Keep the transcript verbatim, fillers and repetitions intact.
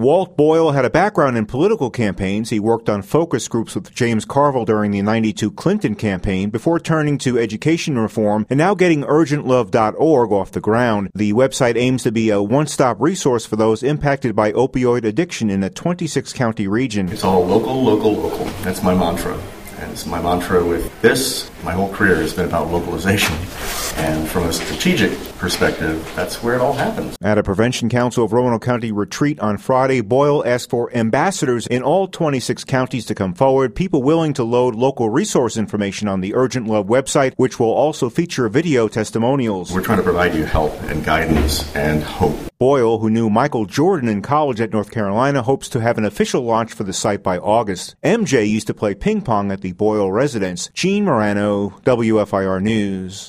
Walt Boyle had a background in political campaigns. He worked on focus groups with James Carville during the ninety-two Clinton campaign before turning to education reform and now getting urgent love dot org off the ground. The website aims to be a one-stop resource for those impacted by opioid addiction in a twenty-six county region. It's all local, local, local. That's my mantra. And it's my mantra with this. My whole career has been about localization. And from a strategic perspective, that's where it all happens. At a Prevention Council of Roanoke County retreat on Friday, Boyle asked for ambassadors in all twenty-six counties to come forward, people willing to load local resource information on the Urgent Love website, which will also feature video testimonials. We're trying to provide you help and guidance and hope. Boyle, who knew Michael Jordan in college at North Carolina, hopes to have an official launch for the site by August. M J used to play ping pong at the Boyle residence. Gene Morano, W F I R News.